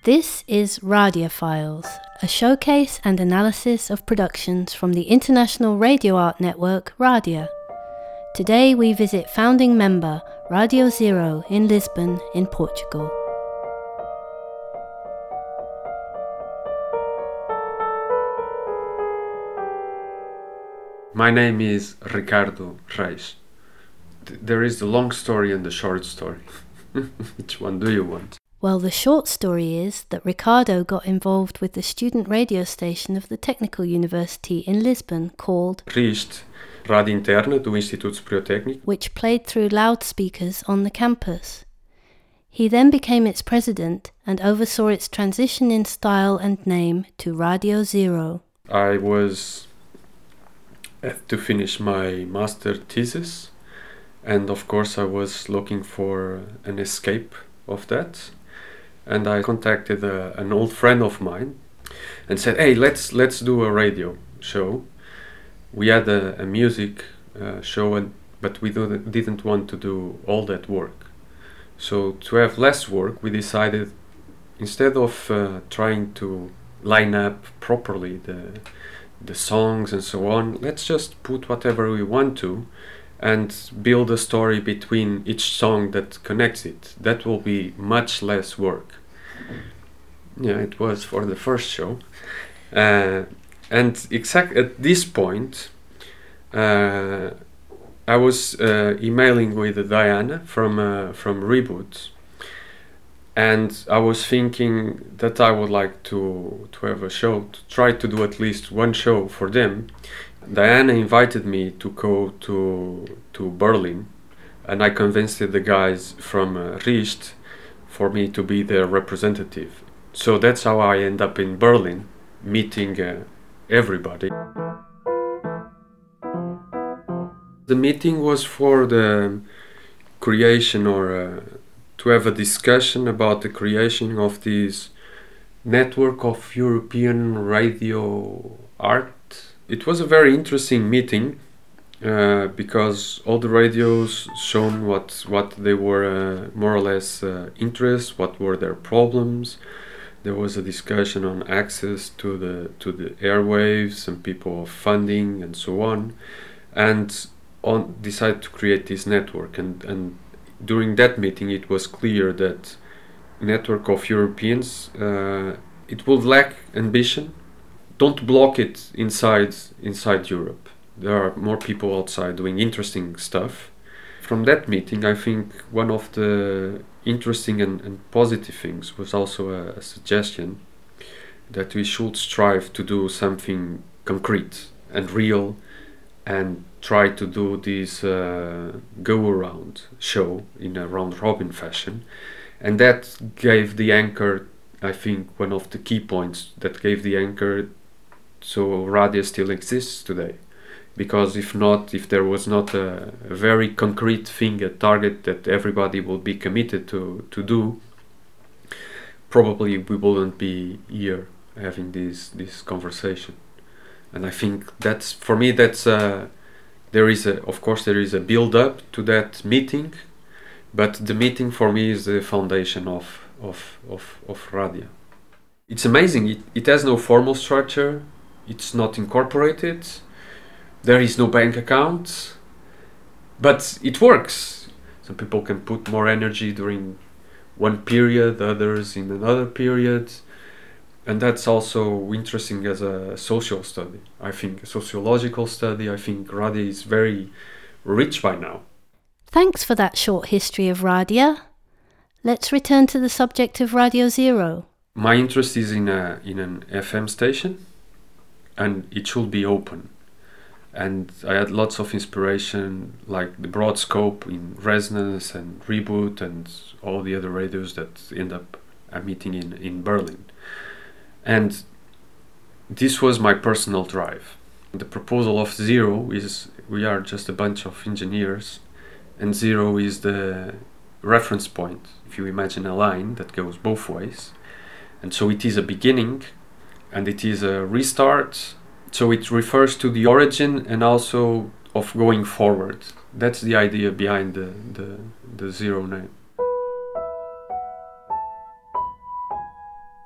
This is Radiophiles, a showcase and analysis of productions from the international radio art network Radia. Today we visit founding member Radio Zero in Lisbon in Portugal. My name is Ricardo Reis. There is the long story and the short story. Which one do you want? Well, the short story is that Ricardo got involved with the student radio station of the Technical University in Lisbon called RIST, Rádio Interna do Instituto Superior Técnico, which played through loudspeakers on the campus. He then became its president and oversaw its transition in style and name to Radio Zero. I was to finish my master thesis, and of course I was looking for an escape of that. And I contacted an old friend of mine and said, hey, let's do a radio show. We had a music show, but we didn't want to do all that work. So to have less work, we decided, instead of trying to line up properly the songs and so on, let's just put whatever we want to and build a story between each song that connects it. That will be much less work. Yeah, it was for the first show. And exactly at this point, I was emailing with Diana from Reboot, and I was thinking that I would like to have a show, to try to do at least one show for them. Diana invited me to go to Berlin, and I convinced the guys from RIST for me to be their representative. So that's how I end up in Berlin, meeting everybody. The meeting was for the creation, or to have a discussion about the creation of this network of European radio art. It was a very interesting meeting because all the radios shown what they were more or less interests, what were their problems. There was a discussion on access to the airwaves, some people of funding and so on, and decided to create this network. And during that meeting, it was clear that network of Europeans it would lack ambition. Don't block it inside Europe. There are more people outside doing interesting stuff. From that meeting, I think one of the interesting and positive things was also a suggestion that we should strive to do something concrete and real and try to do this go-around show in a round-robin fashion. And that gave the anchor, I think, one of the key points that gave the anchor so Radia still exists today. Because if there was not a very concrete thing, a target that everybody would be committed to do, probably we wouldn't be here having this conversation. And I think that's, for me, that's there is a build up to that meeting, but the meeting for me is the foundation of Radia. It's amazing. It has no formal structure. It's not incorporated. There is no bank account, but it works. Some people can put more energy during one period, others in another period. And that's also interesting as a social study. I think a sociological study. I think Radia is very rich by now. Thanks for that short history of Radia. Let's return to the subject of Radio Zero. My interest is in an FM station, and it should be open. And I had lots of inspiration, like the Broad Scope in Resonance and Reboot and all the other radios that end up meeting in Berlin. And this was my personal drive. The proposal of Zero is, we are just a bunch of engineers, and Zero is the reference point. If you imagine a line that goes both ways. And so it is a beginning, and it is a restart. So it refers to the origin and also of going forward. That's the idea behind the Zero name.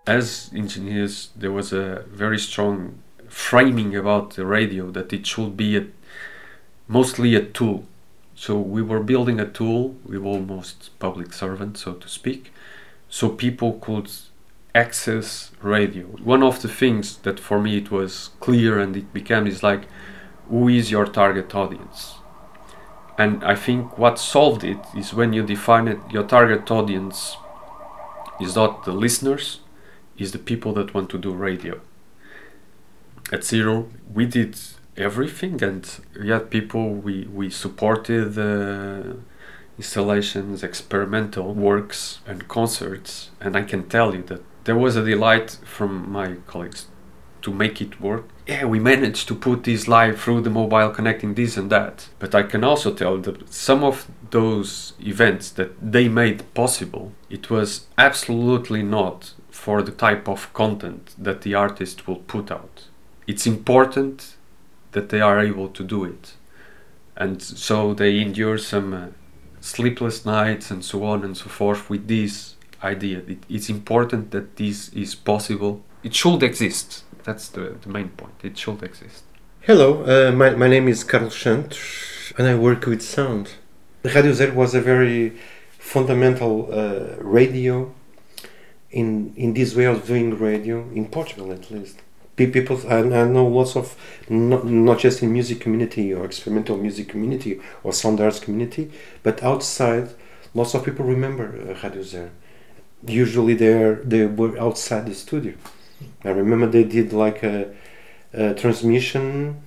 as engineers, there was a very strong framing about the radio that it should be mostly a tool. So we were building a tool, we were almost public servants, so to speak, so people could access radio. One of the things that for me it was clear and it became is like, who is your target audience? And I think what solved it is when you define it, your target audience is not the listeners, is the people that want to do radio. At Zero, we did everything, and we had people, we supported installations, experimental works and concerts, and I can tell you that there was a delight from my colleagues to make it work. Yeah, we managed to put this live through the mobile, connecting this and that. But I can also tell that some of those events that they made possible, it was absolutely not for the type of content that the artist will put out. It's important that they are able to do it. And so they endure some sleepless nights and so on and so forth with this idea. It's important that this is possible. It should exist. That's the main point. It should exist. Hello, my name is Carlos Santos and I work with sound. Radio Zero was a very fundamental radio in this way of doing radio, in Portugal at least. People, I know lots of, not just in music community or experimental music community or sound arts community, but outside, lots of people remember Radio Zero. Usually they were outside the studio. I remember they did like a transmission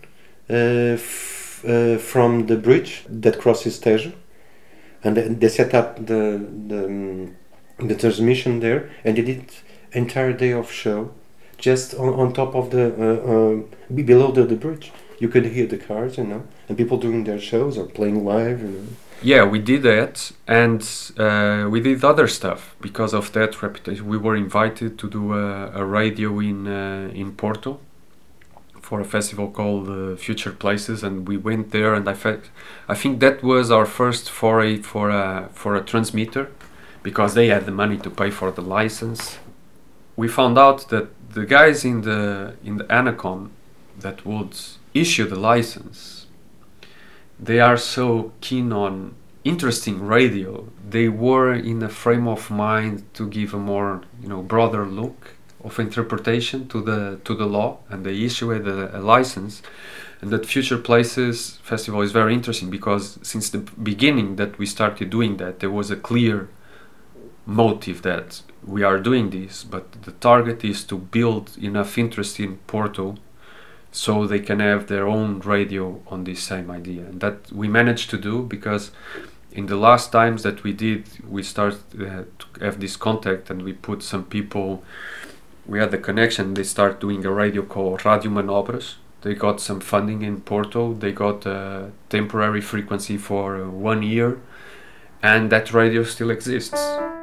from the bridge that crosses Tejo, and they set up the transmission there, and they did entire day of show just on top of the below the bridge. You could hear the cars, and people doing their shows or playing live, Yeah, we did that, and we did other stuff. Because of that reputation, we were invited to do a radio in Porto for a festival called Future Places, and we went there. And I think that was our first foray for a transmitter, because they had the money to pay for the license. We found out that the guys in the ANACOM that would issue the license, they are so keen on interesting radio. They were in a frame of mind to give a more, broader look of interpretation to the law, and they issued a license. And that Future Places Festival is very interesting because since the beginning that we started doing that, there was a clear motive that we are doing this, but the target is to build enough interest in Porto so they can have their own radio on this same idea. And that we managed to do, because in the last times that we did, we started to have this contact, and we put some people, we had the connection. They start doing a radio called Radio Manobras. They got some funding in Porto. They got a temporary frequency for 1 year, and that radio still exists.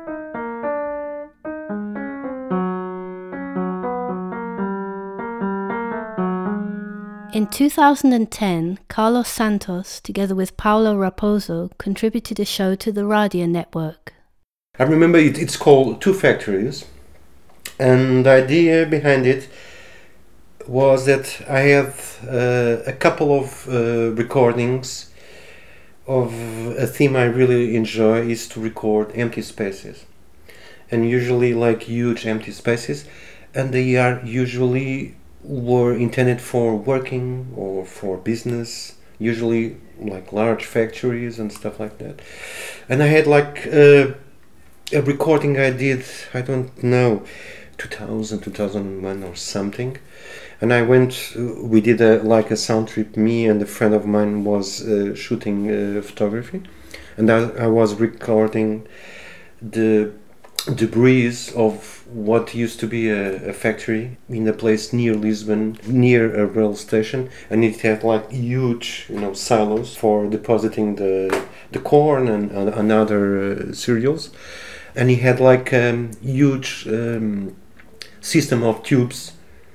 In 2010, Carlos Santos, together with Paulo Raposo, contributed a show to the Radio Network. I remember it's called Two Factories, and the idea behind it was that I had a couple of recordings of a theme I really enjoy, is to record empty spaces, and usually like huge empty spaces, and they are usually were intended for working or for business, usually like large factories and stuff like that. And I had like a recording I did, I don't know, 2000, 2001 or something. And I went, we did like a sound trip, me and a friend of mine was shooting photography. And I was recording the debris of what used to be a factory in a place near Lisbon, near a rail station, and it had like huge, silos for depositing the corn and other cereals, and it had like huge system of tubes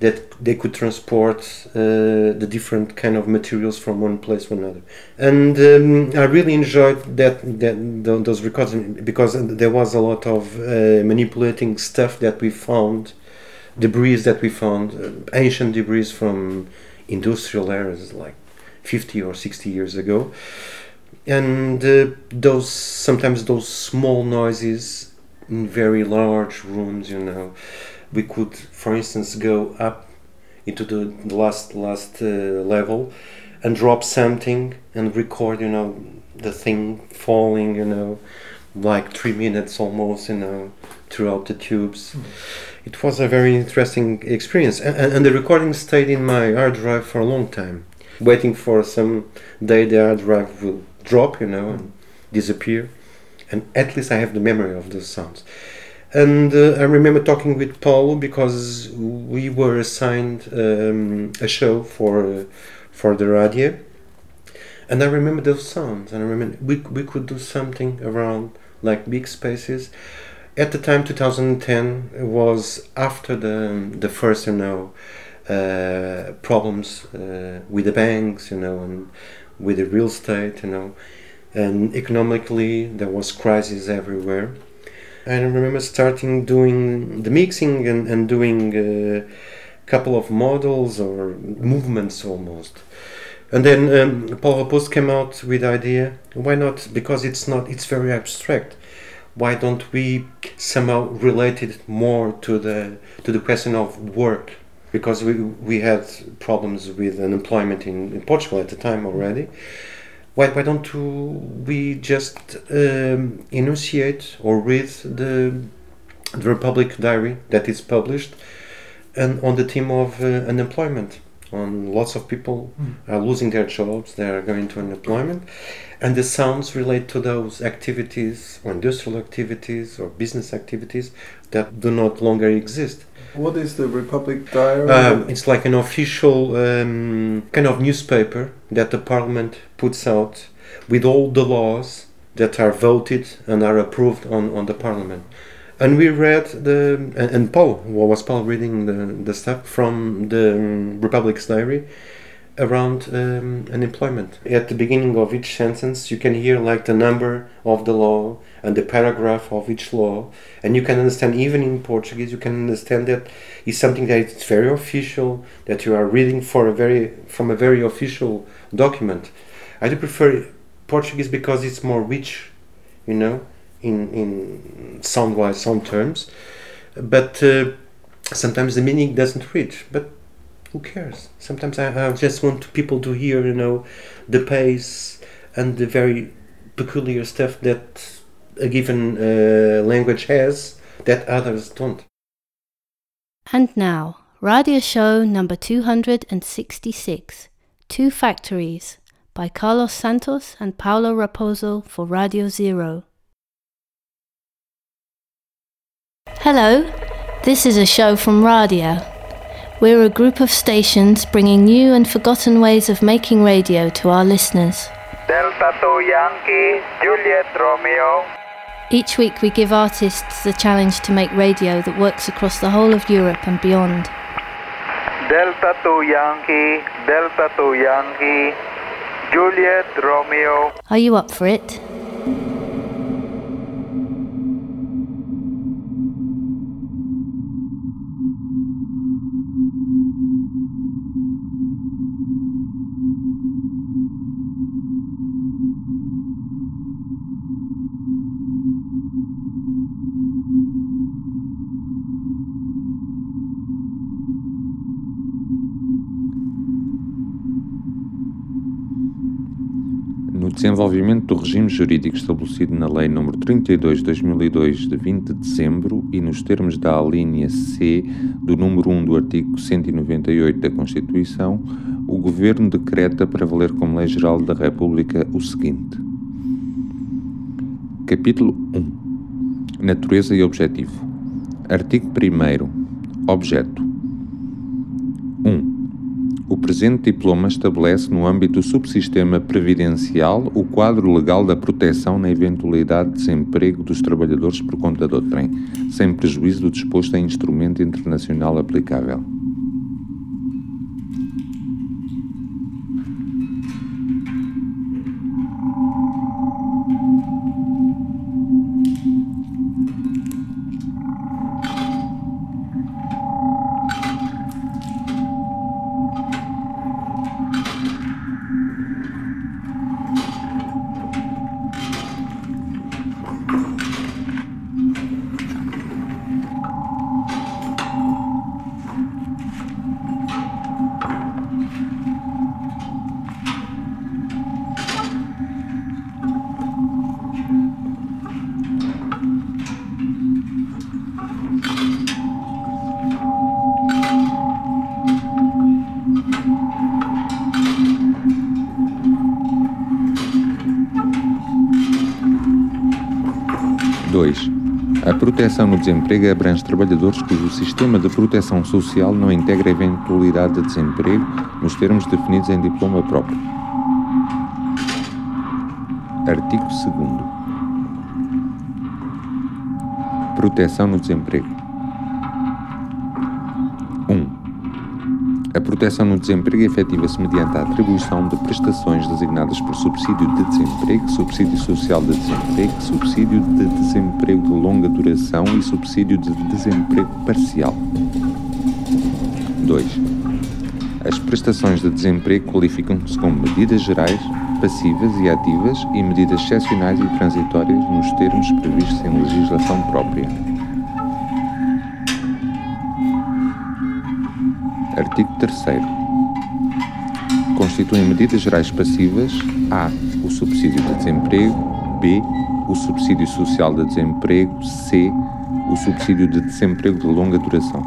that they could transport the different kind of materials from one place to another. And I really enjoyed those recordings because there was a lot of manipulating stuff that we found, debris that we found, ancient debris from industrial eras like 50 or 60 years ago. And sometimes those small noises in very large rooms, we could, for instance, go up into the last level and drop something and record, the thing falling, like 3 minutes almost, throughout the tubes. It was a very interesting experience, and the recording stayed in my hard drive for a long time, waiting for some day the hard drive will drop, and disappear, and at least I have the memory of those sounds. And I remember talking with Paulo because we were assigned a show for the radio, and I remember those sounds, and I remember we could do something around like big spaces. At the time, 2010 was after the first, problems with the banks, and with the real estate, and economically there was crisis everywhere. I remember starting doing the mixing and doing a couple of models or movements almost. And then Paul Raposo came out with the idea, why not? Because it's very abstract. Why don't we somehow relate it more to the question of work? Because we had problems with unemployment in Portugal at the time already. Why don't we just enunciate or read the Republic Diary that is published, and on the theme of unemployment? Lots of people are losing their jobs, they are going to unemployment, and the sounds relate to those activities, or industrial activities, or business activities that do not longer exist. What is the Republic Diary? It's like an official kind of newspaper that the Parliament puts out with all the laws that are voted and are approved on the Parliament. And we read Paul reading the stuff from the Republic's Diary around unemployment. At the beginning of each sentence you can hear like the number of the law and the paragraph of each law, and you can understand, even in Portuguese, you can understand that it's something that is very official, that you are reading from a very official document. I do prefer Portuguese because it's more rich, in sound-wise, sound terms, but sometimes the meaning doesn't reach, but who cares? Sometimes I just want people to hear, the pace and the very peculiar stuff that a given language has that others don't. And now, radio show number 266, Two Factories, by Carlos Santos and Paulo Raposo for Radio Zero. Hello, this is a show from Radia. We're a group of stations bringing new and forgotten ways of making radio to our listeners. Delta 2 Yankee, Juliet Romeo. Each week we give artists the challenge to make radio that works across the whole of Europe and beyond. Delta 2 Yankee, Delta 2 Yankee, Juliet Romeo. Are you up for it? No desenvolvimento do regime jurídico estabelecido na Lei nº 32/2002 de 20 de dezembro e nos termos da alínea C do número 1 do artigo 198 da Constituição, o Governo decreta para valer como Lei Geral da República o seguinte. Capítulo 1. Natureza e objetivo. Artigo 1º. Objeto. 1. O presente diploma estabelece no âmbito do subsistema previdencial o quadro legal da proteção na eventualidade de desemprego dos trabalhadores por conta do trem, sem prejuízo do disposto em instrumento internacional aplicável. 2. A proteção no desemprego abrange trabalhadores cujo sistema de proteção social não integra a eventualidade de desemprego nos termos definidos em diploma próprio. Artigo 2º. Proteção no desemprego. 1. A proteção no desemprego efetiva-se mediante a atribuição de prestações designadas por subsídio de desemprego, subsídio social de desemprego, subsídio de desemprego de longa duração e subsídio de desemprego parcial. 2. As prestações de desemprego qualificam-se como medidas gerais, passivas e ativas e medidas excepcionais e transitórias nos termos previstos em legislação própria. Artigo 3º. Constituem medidas gerais passivas: a. o subsídio de desemprego, b. o subsídio social de desemprego, c. o subsídio de desemprego de longa duração.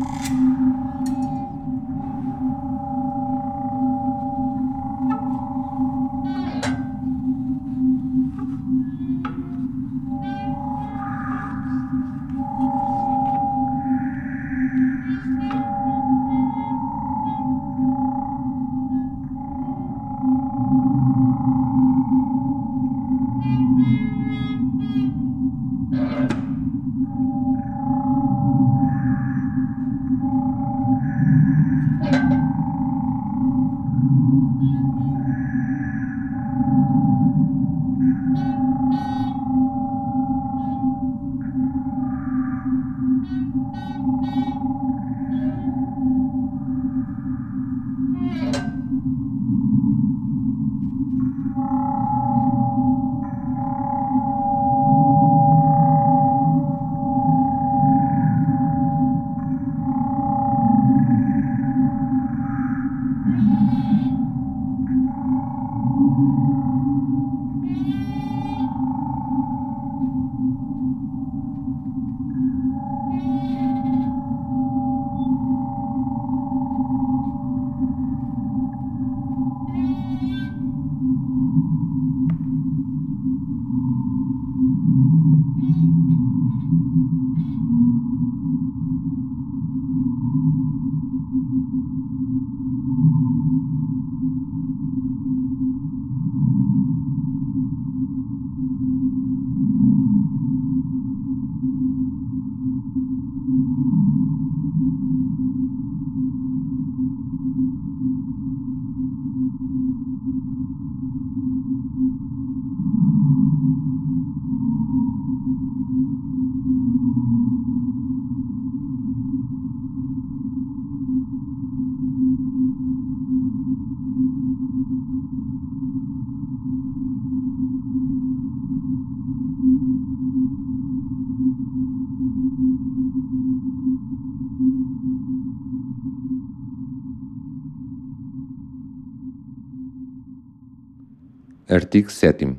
Artigo 7º.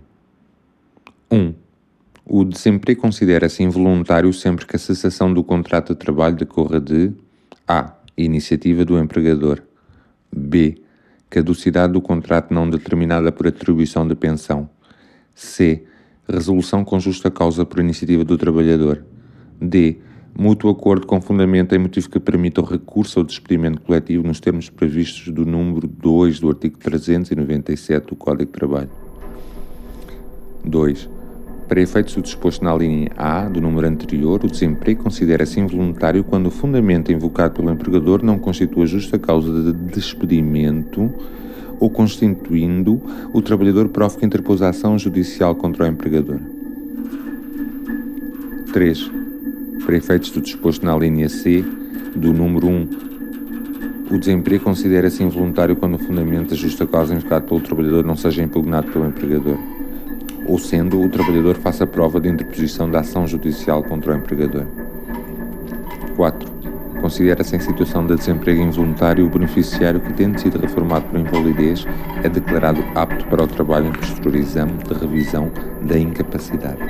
1. O desemprego considera-se involuntário sempre que a cessação do contrato de trabalho decorra de a. Iniciativa do empregador, b. Caducidade do contrato não determinada por atribuição de pensão, c. Resolução com justa causa por iniciativa do trabalhador, d. Mútuo acordo com fundamento em motivo que permita o recurso ao despedimento coletivo nos termos previstos do número 2 do artigo 397 do Código de Trabalho. 2. Para efeitos do disposto na linha A do número anterior, o desemprego considera-se involuntário quando o fundamento invocado pelo empregador não constitua justa causa de despedimento ou constituindo o trabalhador prova que interpôs a ação judicial contra o empregador. 3. Para efeitos do disposto na linha C do número 1, o desemprego considera-se involuntário quando o fundamento da justa causa invocado pelo trabalhador não seja impugnado pelo empregador, ou sendo o trabalhador faça prova de interposição da ação judicial contra o empregador. 4. Considera-se em situação de desemprego involuntário o beneficiário que, tendo sido reformado por invalidez, é declarado apto para o trabalho em posterior exame de revisão da incapacidade.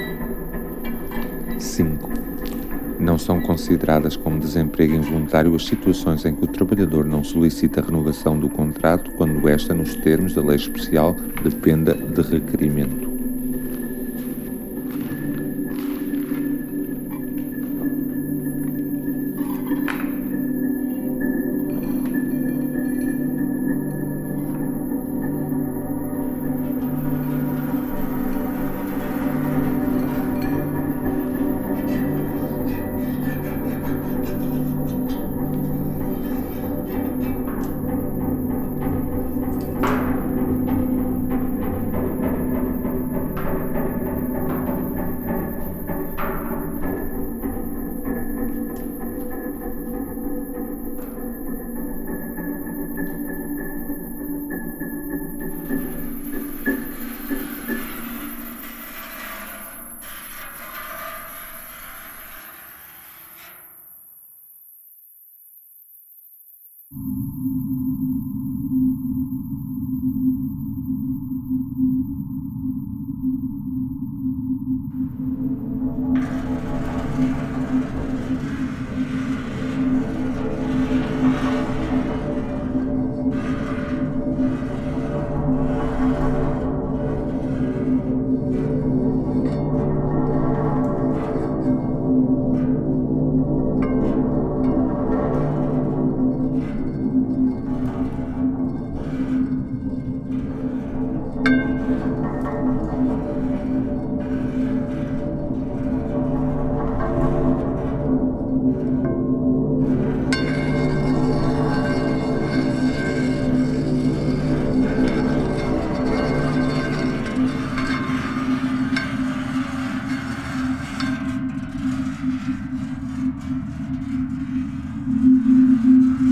5. Não são consideradas como desemprego involuntário as situações em que o trabalhador não solicita a renovação do contrato quando esta, nos termos da lei especial, dependa de requerimento.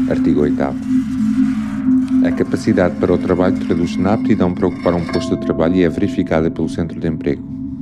Artigo 8º. A capacidade para o trabalho traduz-se na aptidão para ocupar um posto de trabalho e é verificada pelo centro de emprego.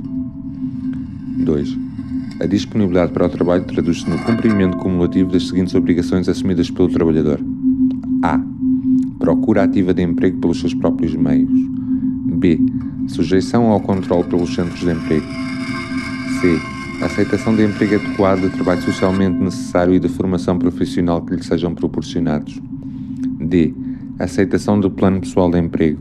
2. A disponibilidade para o trabalho traduz-se no cumprimento cumulativo das seguintes obrigações assumidas pelo trabalhador. A. Procura ativa de emprego pelos seus próprios meios. B. Sujeição ao controle pelos centros de emprego. C. Aceitação de emprego adequado, de trabalho socialmente necessário e de formação profissional que lhe sejam proporcionados. D. Aceitação do plano pessoal de emprego.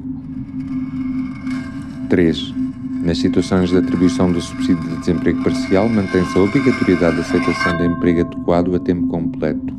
3. Nas situações de atribuição do subsídio de desemprego parcial, mantém-se a obrigatoriedade de aceitação de emprego adequado a tempo completo.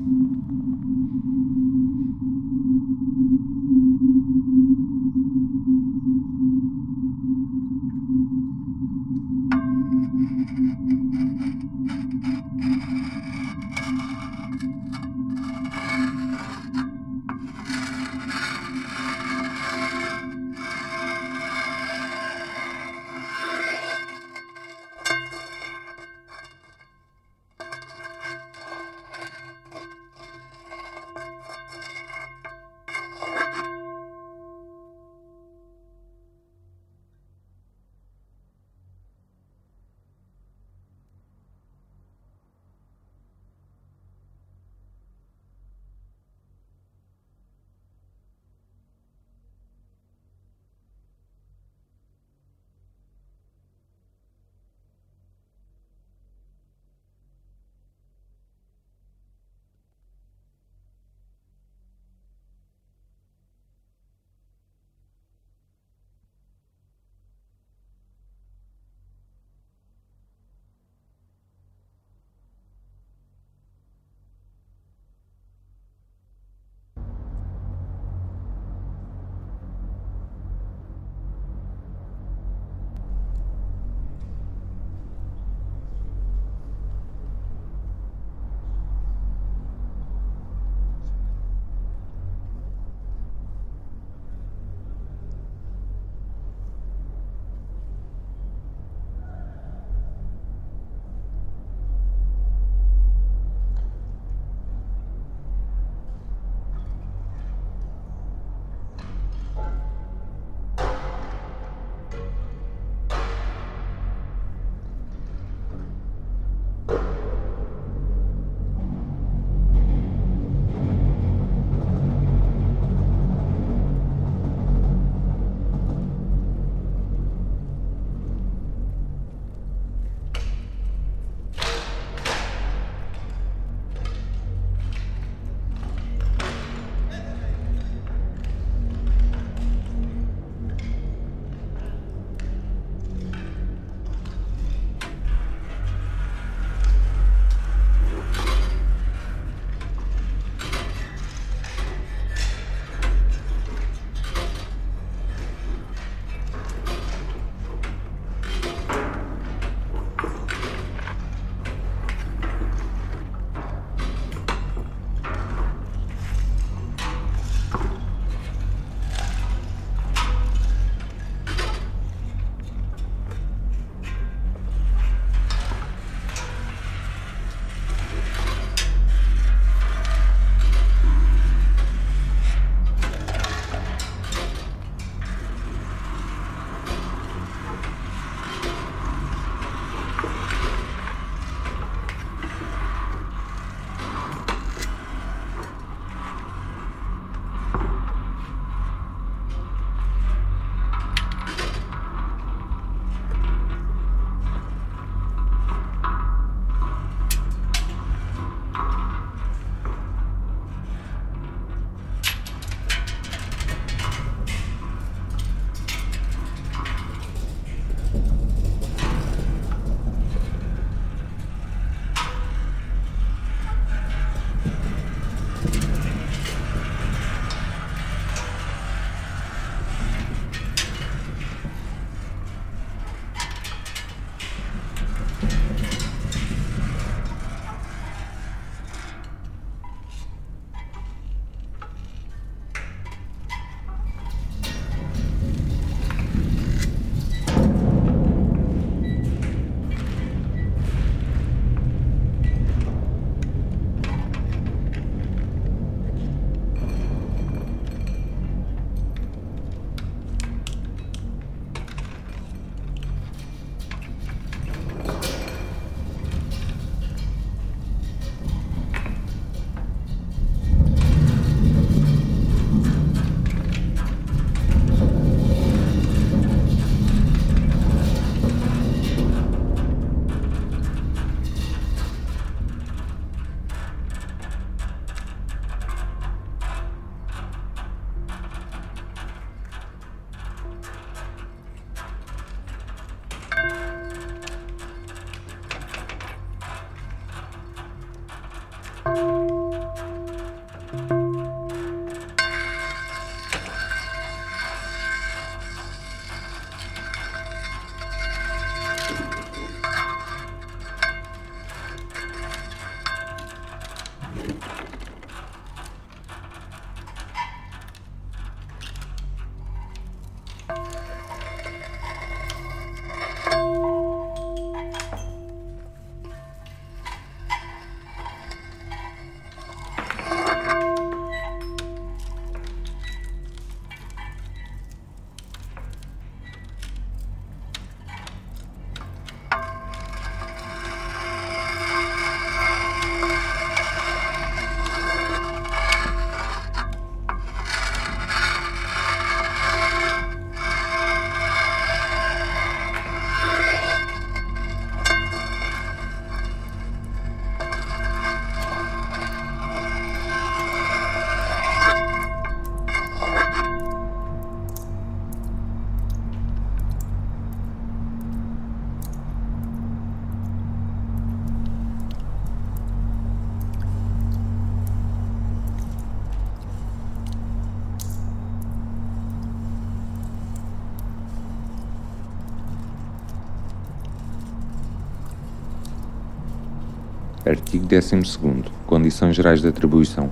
Artigo 12º. Condições gerais de atribuição.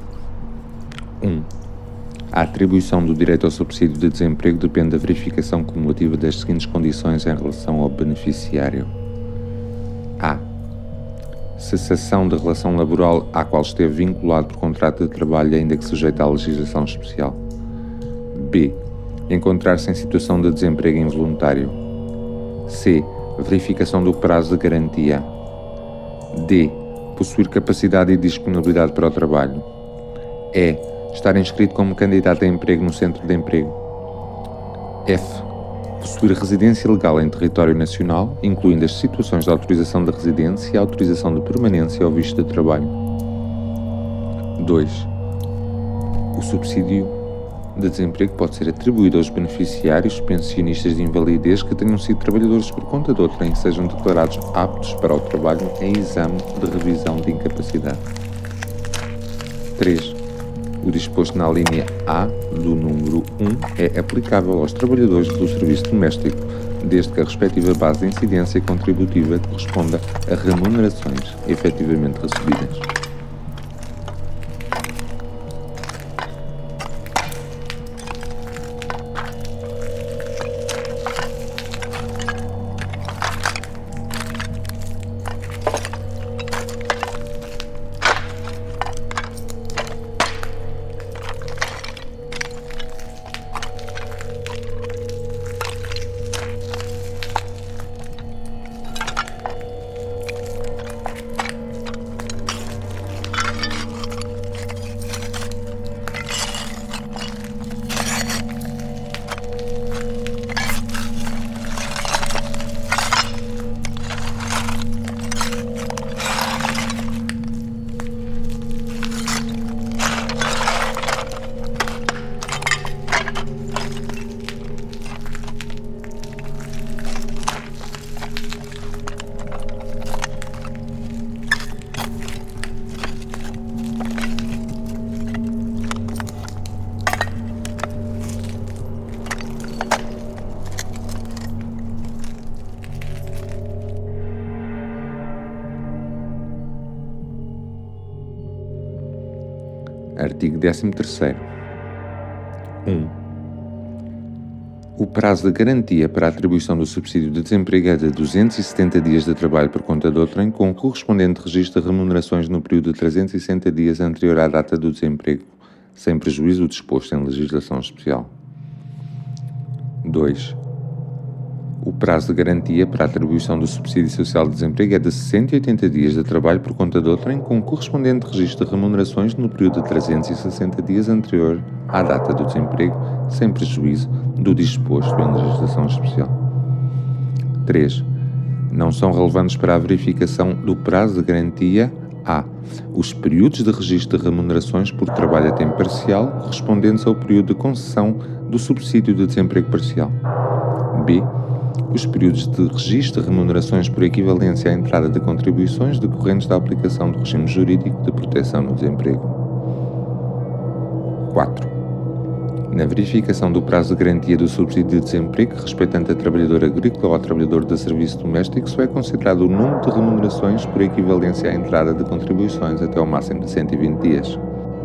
1. A atribuição do direito ao subsídio de desemprego depende da verificação cumulativa das seguintes condições em relação ao beneficiário. A. Cessação da relação laboral à qual esteve vinculado por contrato de trabalho, ainda que sujeito à legislação especial. B. Encontrar-se em situação de desemprego involuntário. C. Verificação do prazo de garantia. D. Possuir capacidade e disponibilidade para o trabalho. E. Estar inscrito como candidato a emprego no centro de emprego. F. Possuir residência legal em território nacional, incluindo as situações de autorização de residência e autorização de permanência ou visto de trabalho. 2. O subsídio de desemprego pode ser atribuído aos beneficiários pensionistas de invalidez que tenham sido trabalhadores por conta de outrem e sejam declarados aptos para o trabalho em exame de revisão de incapacidade. 3. O disposto na linha A do número 1 é aplicável aos trabalhadores do serviço doméstico, desde que a respectiva base de incidência contributiva corresponda a remunerações efetivamente recebidas. Artigo 13º. 1. O prazo de garantia para a atribuição do subsídio de desemprego é de 270 dias de trabalho por conta de outrem, com o correspondente registro de remunerações no período de 360 dias anterior à data do desemprego, sem prejuízo do disposto em legislação especial. 2. O prazo de garantia para a atribuição do subsídio social de desemprego é de 180 dias de trabalho por conta de outrem, com o correspondente registro de remunerações no período de 360 dias anterior à data do desemprego, sem prejuízo do disposto em legislação especial. 3. Não são relevantes para a verificação do prazo de garantia a. Os períodos de registro de remunerações por trabalho a tempo parcial correspondentes ao período de concessão do subsídio de desemprego parcial. B. os períodos de registro de remunerações por equivalência à entrada de contribuições decorrentes da aplicação do regime jurídico de proteção no desemprego. 4. Na verificação do prazo de garantia do subsídio de desemprego respeitante a trabalhador agrícola ou a trabalhador de serviço doméstico, só é considerado o número de remunerações por equivalência à entrada de contribuições até ao máximo de 120 dias.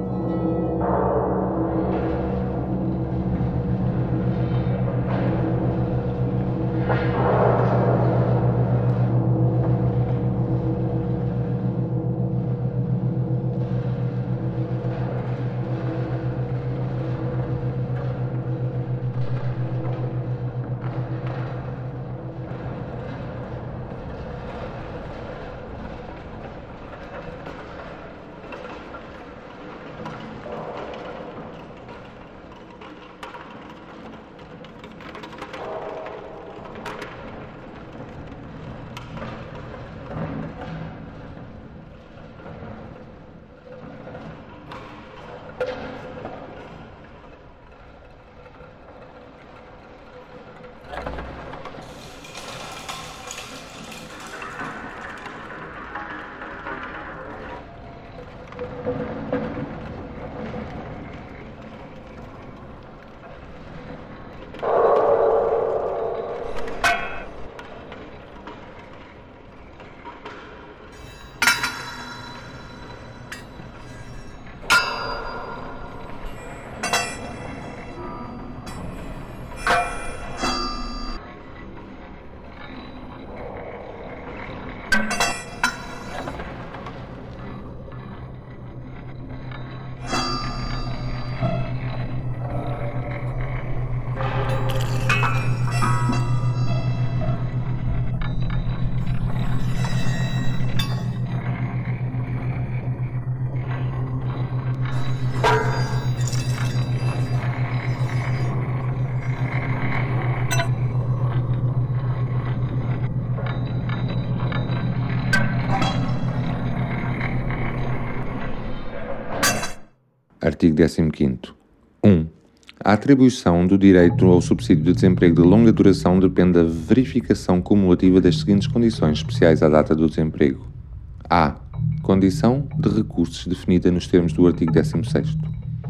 Artigo 15º. 1. A atribuição do direito ao subsídio de desemprego de longa duração depende da verificação cumulativa das seguintes condições especiais à data do desemprego. A. Condição de recursos definida nos termos do artigo 16º.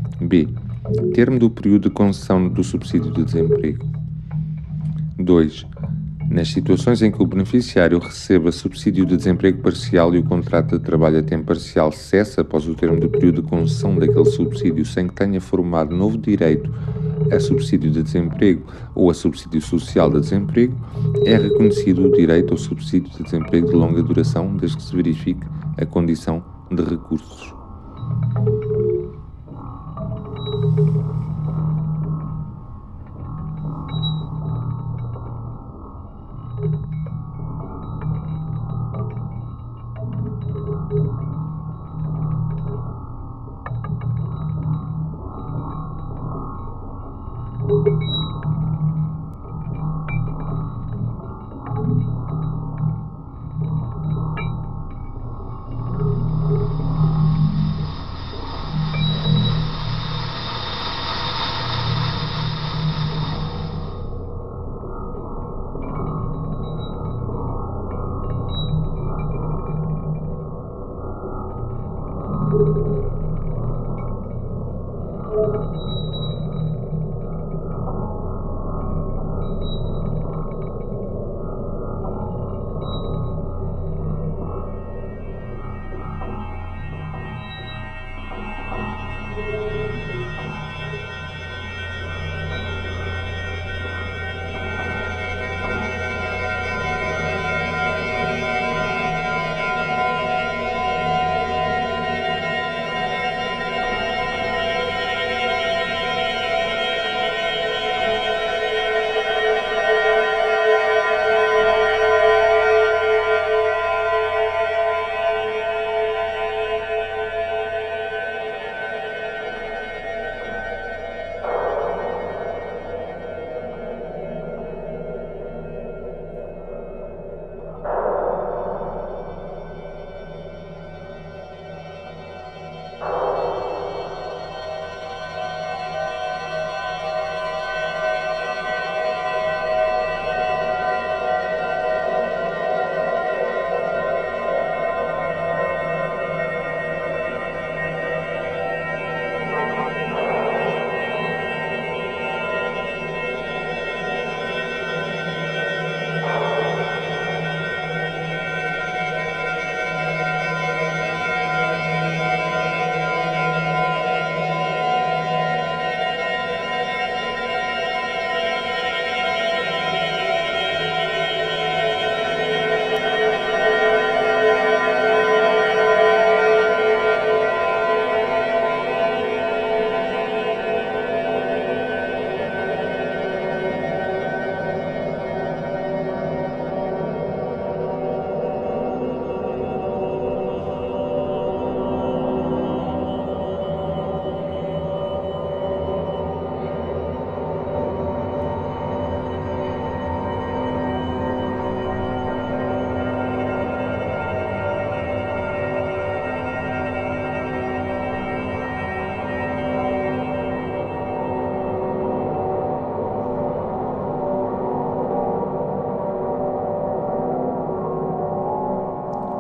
B. Termo do período de concessão do subsídio de desemprego. 2. Nas situações em que o beneficiário receba subsídio de desemprego parcial e o contrato de trabalho a tempo parcial cessa após o termo do período de concessão daquele subsídio sem que tenha formado novo direito a subsídio de desemprego ou a subsídio social de desemprego, é reconhecido o direito ao subsídio de desemprego de longa duração desde que se verifique a condição de recursos.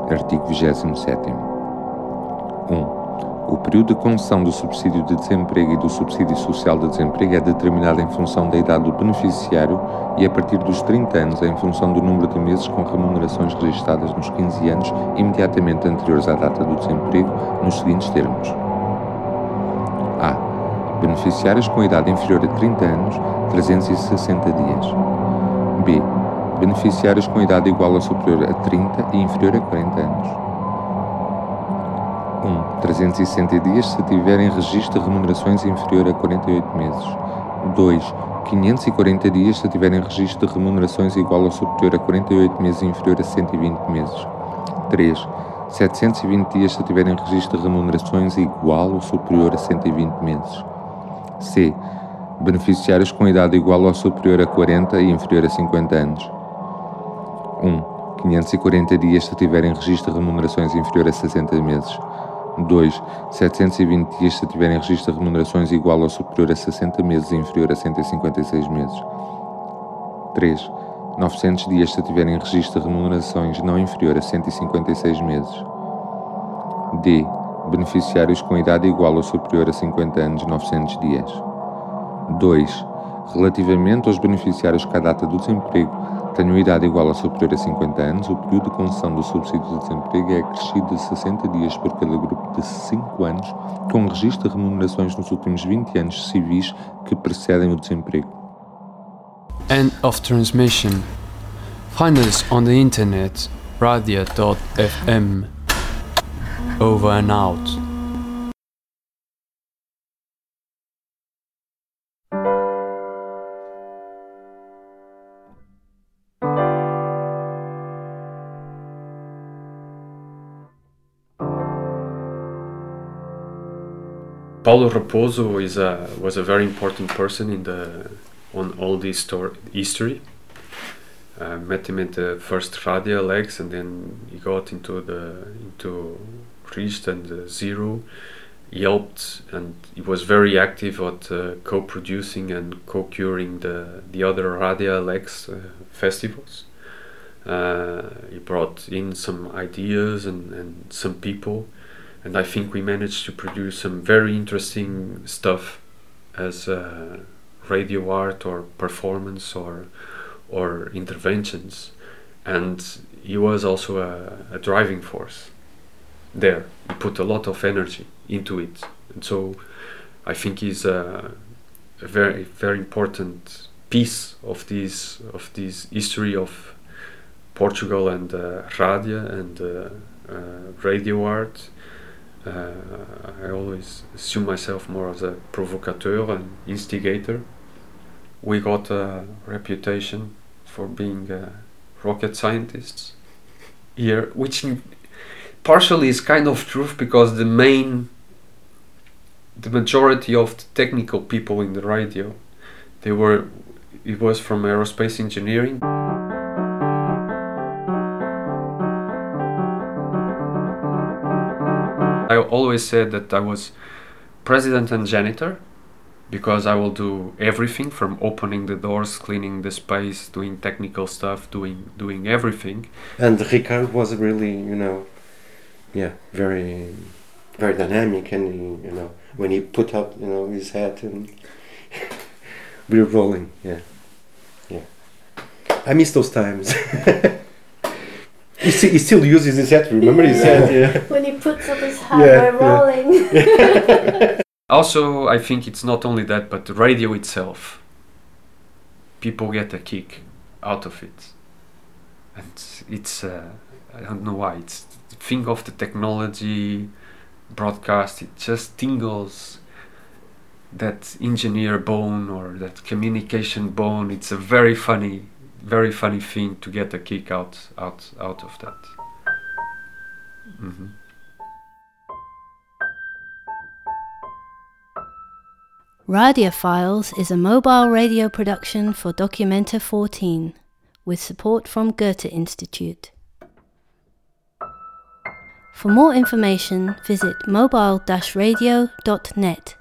Artigo 27º. 1. O período de concessão do subsídio de desemprego e do subsídio social de desemprego é determinado em função da idade do beneficiário e a partir dos 30 anos em função do número de meses com remunerações registadas nos 15 anos imediatamente anteriores à data do desemprego nos seguintes termos. A. Beneficiários com idade inferior a 30 anos, 360 dias. B. Beneficiários com idade igual ou superior a 30 e inferior a 40 anos. 1. 360 dias se tiverem registro de remunerações inferior a 48 meses. 2. 540 dias se tiverem registro de remunerações igual ou superior a 48 meses e inferior a 120 meses. 3. 720 dias se tiverem registro de remunerações igual ou superior a 120 meses. C. Beneficiários com idade igual ou superior a 40 e inferior a 50 anos. 1. 540 dias se tiverem registro de remunerações inferior a 60 meses. 2. 720 dias se tiverem registro de remunerações igual ou superior a 60 meses e inferior a 156 meses. 3. 900 dias se tiverem registro de remunerações não inferior a 156 meses. D. Beneficiários com idade igual ou superior a 50 anos, 900 dias. 2. Relativamente aos beneficiários que à data do desemprego tenham idade igual ou superior a 50 anos, o período de concessão do subsídio de desemprego é acrescido de 60 dias por cada grupo de 5 anos, com registro de remunerações nos últimos 20 anos civis que precedem o desemprego. End of transmission. Find us on the internet, radia.fm. Over and out. Paulo Raposo was a very important person on all this history. Met him at the first Radia legs, and then he got into Rist and Zero. He helped, and he was very active at co-producing and co-curing the other Radia legs festivals. He brought in some ideas and some people. And I think we managed to produce some very interesting stuff as radio art or performance or interventions. And he was also a driving force there. He put a lot of energy into it. And so I think he's a very, very important piece of this history of Portugal and Radia and radio art. I always assume myself more as a provocateur and instigator. We got a reputation for being rocket scientists here, which partially is kind of truth, because the majority of the technical people in the radio, it was from aerospace engineering. I always said that I was president and janitor, because I will do everything from opening the doors, cleaning the space, doing technical stuff, doing everything. And Ricardo was really, very, very dynamic, and when he put up, his hat and we were rolling, yeah. I miss those times. He still uses his hat. Remember his hat? Yeah. When he puts up his hat, we're rolling. Also, I think it's not only that, but the radio itself. People get a kick out of it, and it's I don't know why. Think of the technology, broadcast. It just tingles that engineer bone or that communication bone. It's a very funny thing to get a kick out of that. Mm-hmm. Radiophiles is a mobile radio production for Documenta 14, with support from Goethe Institute. For more information, visit mobile-radio.net.